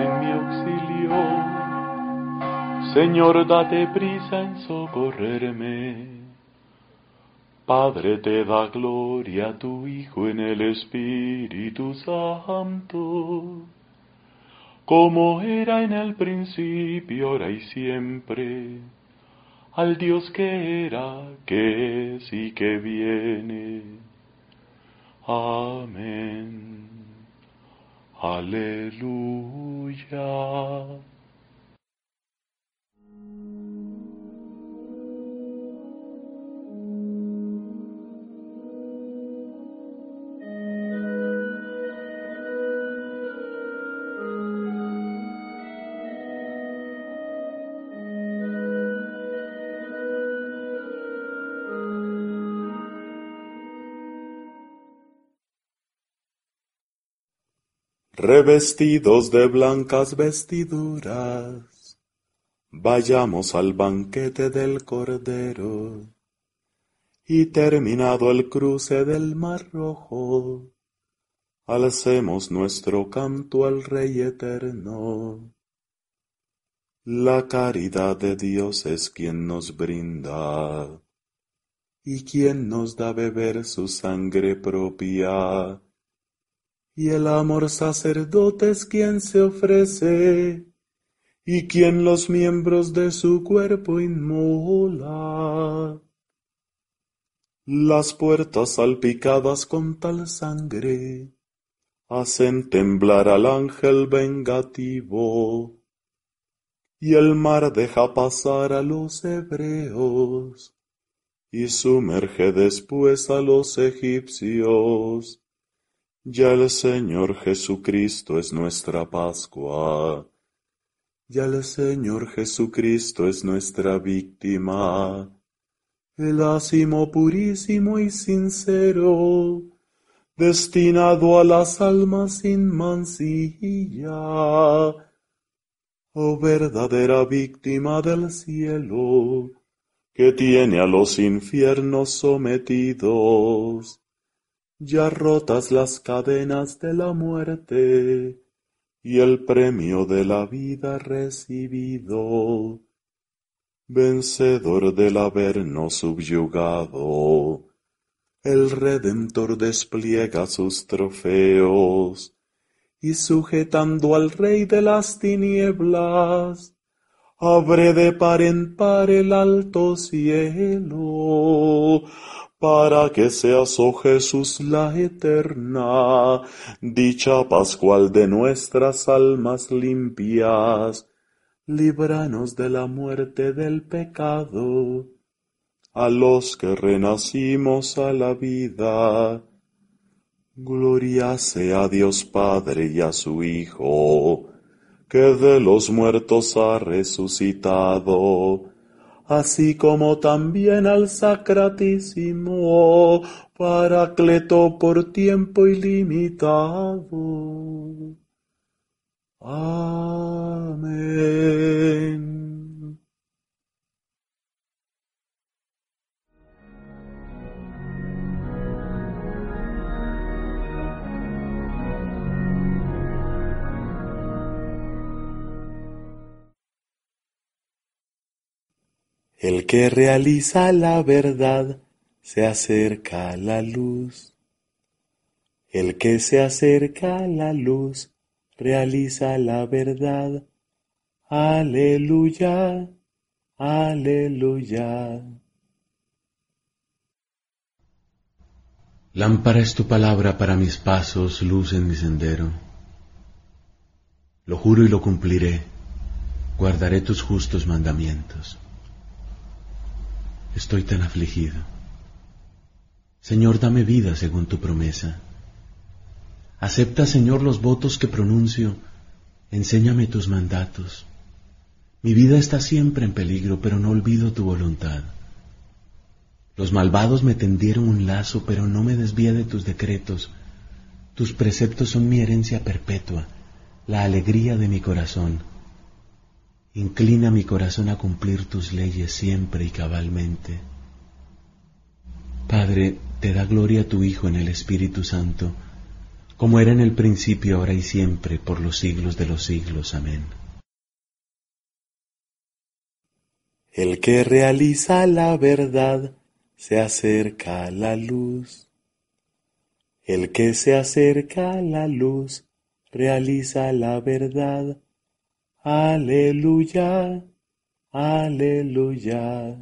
en mi auxilio. Señor, date prisa en socorrerme. Padre, te da gloria a tu Hijo en el Espíritu Santo, como era en el principio, ahora y siempre, al Dios que era, que es y que viene. Amén. Aleluya. Revestidos de blancas vestiduras, vayamos al banquete del Cordero, y terminado el cruce del Mar Rojo, alcemos nuestro canto al Rey eterno. La caridad de Dios es quien nos brinda, y quien nos da beber su sangre propia. Y el amor sacerdote es quien se ofrece, y quien los miembros de su cuerpo inmola. Las puertas salpicadas con tal sangre hacen temblar al ángel vengativo, y el mar deja pasar a los hebreos, y sumerge después a los egipcios. Ya el Señor Jesucristo es nuestra Pascua, ya el Señor Jesucristo es nuestra víctima, el ácimo purísimo y sincero, destinado a las almas sin mancilla, oh verdadera víctima del cielo, que tiene a los infiernos sometidos. Ya rotas las cadenas de la muerte, y el premio de la vida recibido, vencedor del habernos subyugado, el Redentor despliega sus trofeos, y sujetando al Rey de las tinieblas, abre de par en par el alto cielo, para que seas, oh Jesús, la eterna dicha pascual de nuestras almas limpias. Líbranos de la muerte del pecado, a los que renacimos a la vida. Gloria sea a Dios Padre y a su Hijo, que de los muertos ha resucitado, así como también al Sacratísimo Paracleto por tiempo ilimitado. Amén. El que realiza la verdad se acerca a la luz. El que se acerca a la luz realiza la verdad. Aleluya, aleluya. Lámpara es tu palabra para mis pasos, luz en mi sendero. Lo juro y lo cumpliré, guardaré tus justos mandamientos. Estoy tan afligido. Señor, dame vida según tu promesa. Acepta, Señor, los votos que pronuncio. Enséñame tus mandatos. Mi vida está siempre en peligro, pero no olvido tu voluntad. Los malvados me tendieron un lazo, pero no me desvíe de tus decretos. Tus preceptos son mi herencia perpetua, la alegría de mi corazón. Inclina mi corazón a cumplir tus leyes siempre y cabalmente. Padre, te da gloria a tu Hijo en el Espíritu Santo, como era en el principio, ahora y siempre, por los siglos de los siglos. Amén. El que realiza la verdad se acerca a la luz. El que se acerca a la luz realiza la verdad. Aleluya, aleluya.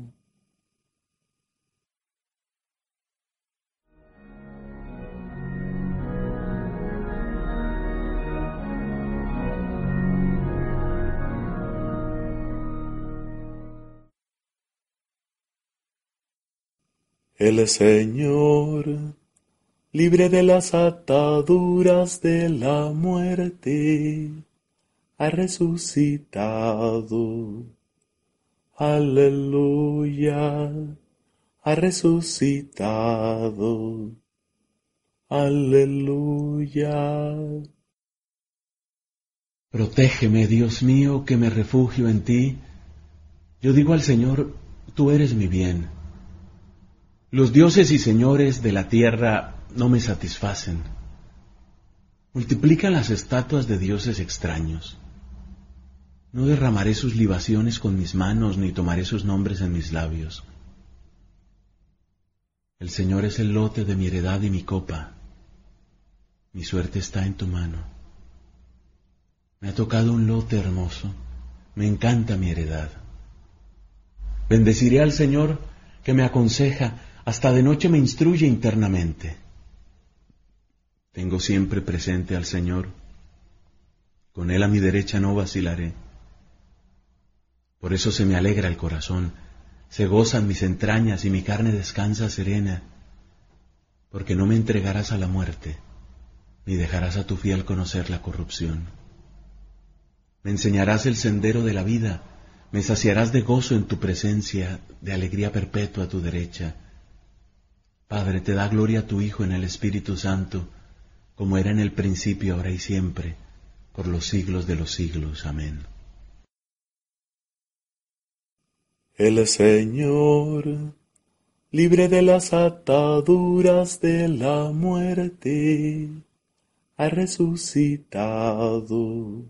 El Señor, libre de las ataduras de la muerte, ha resucitado. Aleluya, ha resucitado. Aleluya. Protégeme, Dios mío, que me refugio en ti. Yo digo al Señor, tú eres mi bien. Los dioses y señores de la tierra no me satisfacen. Multiplican las estatuas de dioses extraños. No derramaré sus libaciones con mis manos, ni tomaré sus nombres en mis labios. El Señor es el lote de mi heredad y mi copa. Mi suerte está en tu mano. Me ha tocado un lote hermoso. Me encanta mi heredad. Bendeciré al Señor que me aconseja, hasta de noche me instruye internamente. Tengo siempre presente al Señor. Con Él a mi derecha no vacilaré. Por eso se me alegra el corazón, se gozan mis entrañas y mi carne descansa serena, porque no me entregarás a la muerte, ni dejarás a tu fiel conocer la corrupción. Me enseñarás el sendero de la vida, me saciarás de gozo en tu presencia, de alegría perpetua a tu derecha. Padre, te da gloria a tu Hijo en el Espíritu Santo, como era en el principio, ahora y siempre, por los siglos de los siglos. Amén. El Señor, libre de las ataduras de la muerte, ha resucitado.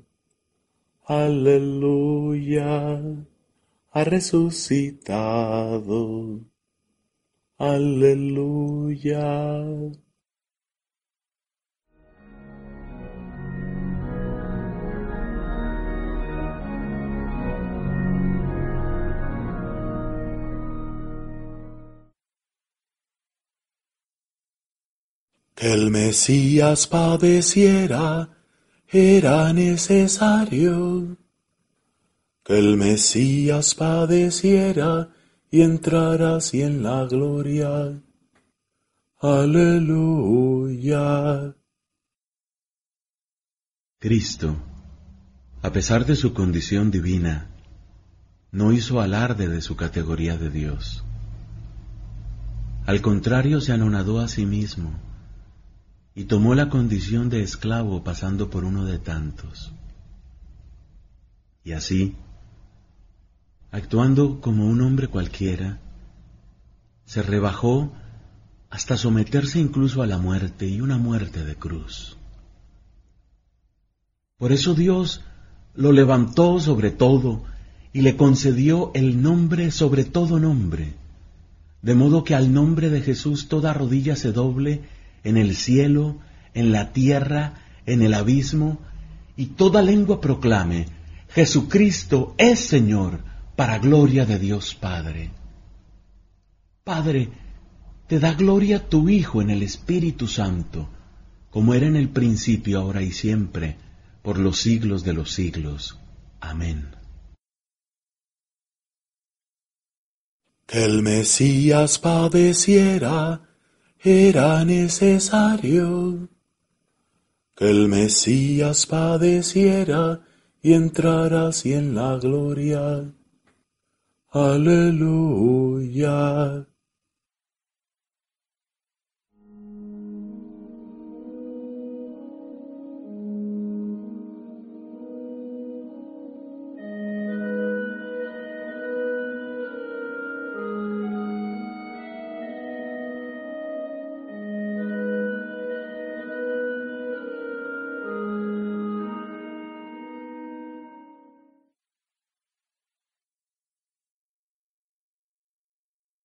Aleluya, ha resucitado. Aleluya. Que el Mesías padeciera era necesario. Que el Mesías padeciera y entrara así en la gloria. Aleluya. Cristo, a pesar de su condición divina, no hizo alarde de su categoría de Dios. Al contrario, se anonadó a sí mismo y tomó la condición de esclavo pasando por uno de tantos. Y así, actuando como un hombre cualquiera, se rebajó hasta someterse incluso a la muerte y una muerte de cruz. Por eso Dios lo levantó sobre todo y le concedió el nombre sobre todo nombre, de modo que al nombre de Jesús toda rodilla se doble en el cielo, en la tierra, en el abismo, y toda lengua proclame: Jesucristo es Señor, para gloria de Dios Padre. Padre, te da gloria tu Hijo en el Espíritu Santo, como era en el principio, ahora y siempre, por los siglos de los siglos. Amén. Que el Mesías padeciera era necesario. Que el Mesías padeciera y entrara así en la gloria. Aleluya.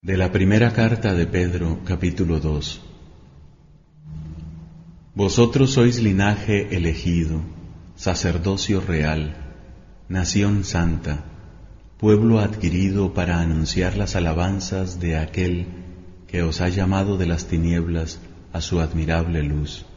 De la primera carta de Pedro, capítulo 2. Vosotros sois linaje elegido, sacerdocio real, nación santa, pueblo adquirido para anunciar las alabanzas de aquel que os ha llamado de las tinieblas a su admirable luz.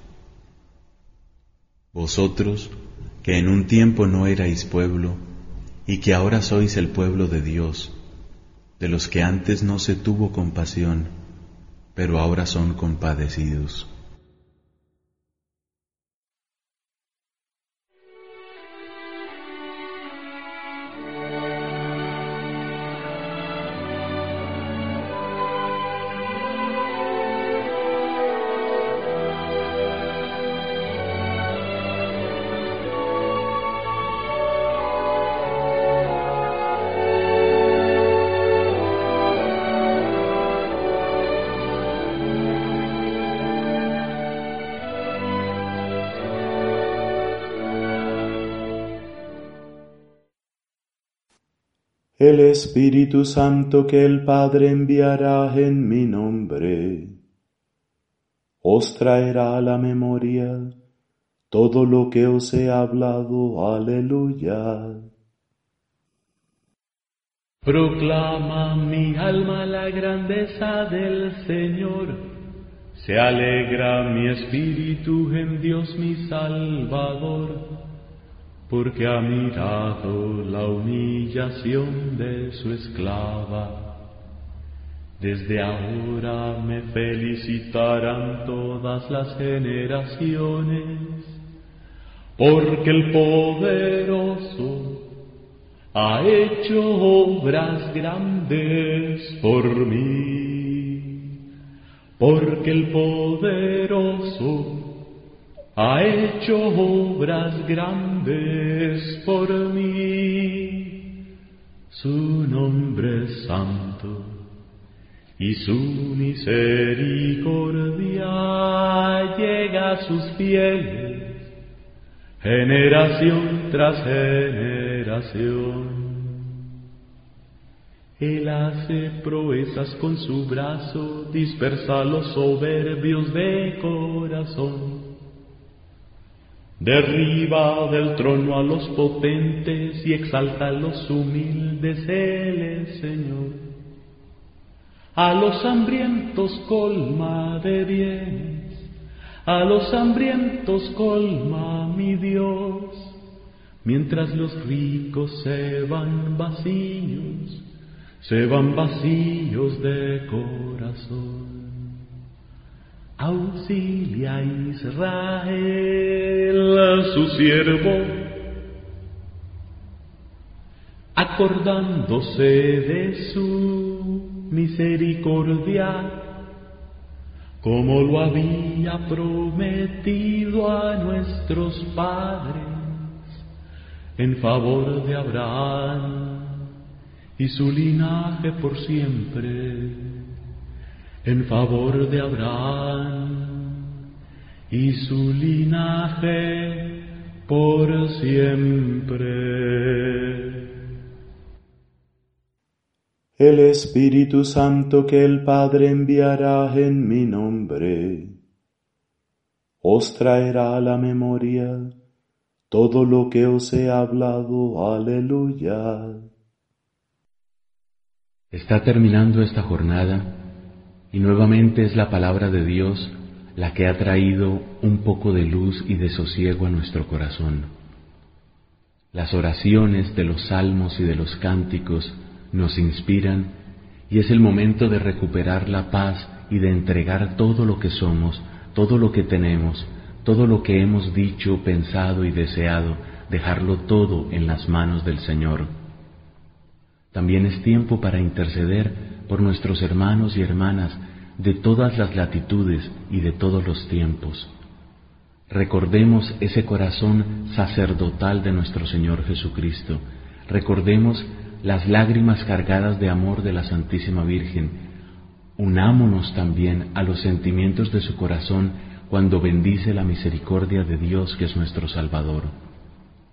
Vosotros, que en un tiempo no erais pueblo, y que ahora sois el pueblo de Dios, de los que antes no se tuvo compasión, pero ahora son compadecidos. El Espíritu Santo que el Padre enviará en mi nombre, os traerá a la memoria todo lo que os he hablado. Aleluya. Proclama mi alma la grandeza del Señor, se alegra mi espíritu en Dios mi Salvador, porque ha mirado la humillación de su esclava. Desde ahora me felicitarán todas las generaciones, porque el poderoso ha hecho obras grandes por mí, porque el poderoso ha hecho obras grandes por mí. Su nombre es santo y su misericordia llega a sus fieles, generación tras generación. Él hace proezas con su brazo, dispersa a los soberbios de corazón. Derriba del trono a los potentes y exalta a los humildes. Él es Señor. A los hambrientos colma de bienes, a los hambrientos colma mi Dios, mientras los ricos se van vacíos de corazón. Auxilia a Israel, su siervo, acordándose de su misericordia, como lo había prometido a nuestros padres, en favor de Abraham y su linaje por siempre. En favor de Abraham y su linaje por siempre. El Espíritu Santo que el Padre enviará en mi nombre, os traerá a la memoria todo lo que os he hablado. Aleluya. Está terminando esta jornada y nuevamente es la palabra de Dios la que ha traído un poco de luz y de sosiego a nuestro corazón. Las oraciones de los salmos y de los cánticos nos inspiran y es el momento de recuperar la paz y de entregar todo lo que somos, todo lo que tenemos, todo lo que hemos dicho, pensado y deseado, dejarlo todo en las manos del Señor. También es tiempo para interceder por nuestros hermanos y hermanas de todas las latitudes y de todos los tiempos. Recordemos ese corazón sacerdotal de nuestro Señor Jesucristo. Recordemos las lágrimas cargadas de amor de la Santísima Virgen. Unámonos también a los sentimientos de su corazón cuando bendice la misericordia de Dios que es nuestro Salvador.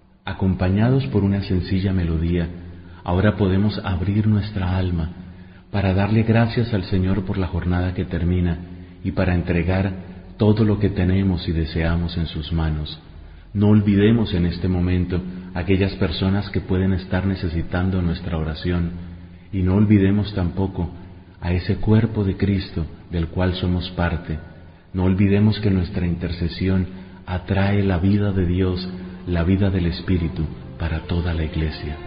Acompañados por una sencilla melodía, ahora podemos abrir nuestra alma para darle gracias al Señor por la jornada que termina y para entregar todo lo que tenemos y deseamos en sus manos. No olvidemos en este momento aquellas personas que pueden estar necesitando nuestra oración y no olvidemos tampoco a ese cuerpo de Cristo del cual somos parte. No olvidemos que nuestra intercesión atrae la vida de Dios, la vida del Espíritu para toda la Iglesia.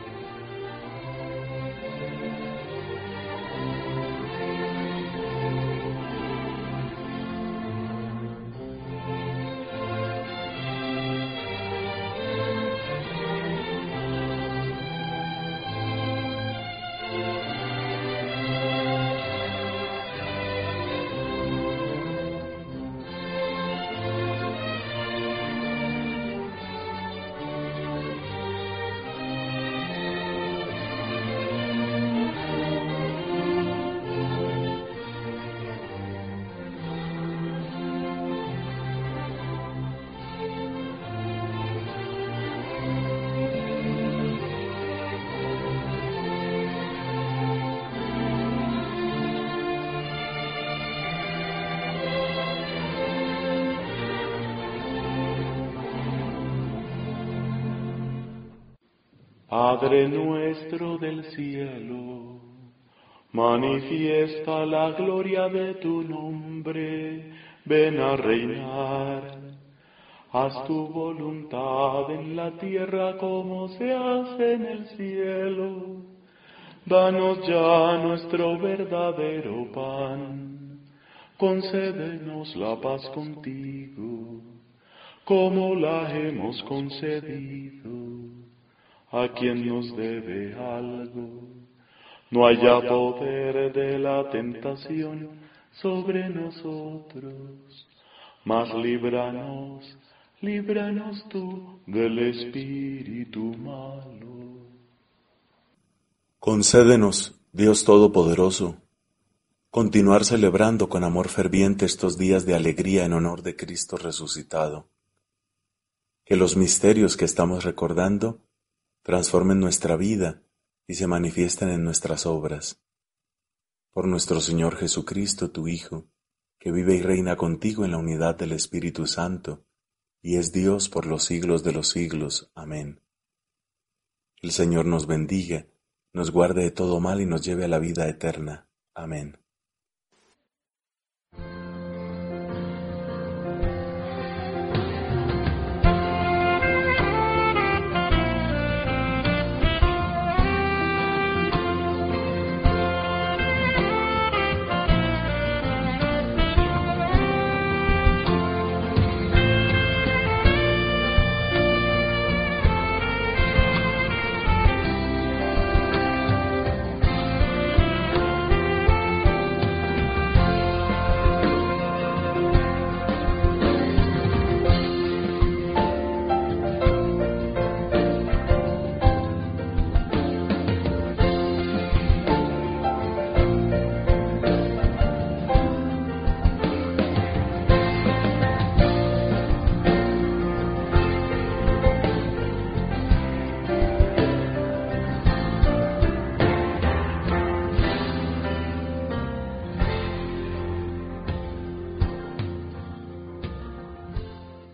Padre nuestro del cielo, manifiesta la gloria de tu nombre, ven a reinar. Haz tu voluntad en la tierra como se hace en el cielo. Danos ya nuestro verdadero pan, concédenos la paz contigo, como la hemos concedido a quien nos debe algo. No haya poder de la tentación sobre nosotros, mas líbranos tú del espíritu malo. Concédenos, Dios Todopoderoso, continuar celebrando con amor ferviente estos días de alegría en honor de Cristo resucitado. Que los misterios que estamos recordando transformen nuestra vida y se manifiesten en nuestras obras. Por nuestro Señor Jesucristo, tu Hijo, que vive y reina contigo en la unidad del Espíritu Santo, y es Dios por los siglos de los siglos. Amén. El Señor nos bendiga, nos guarde de todo mal y nos lleve a la vida eterna. Amén.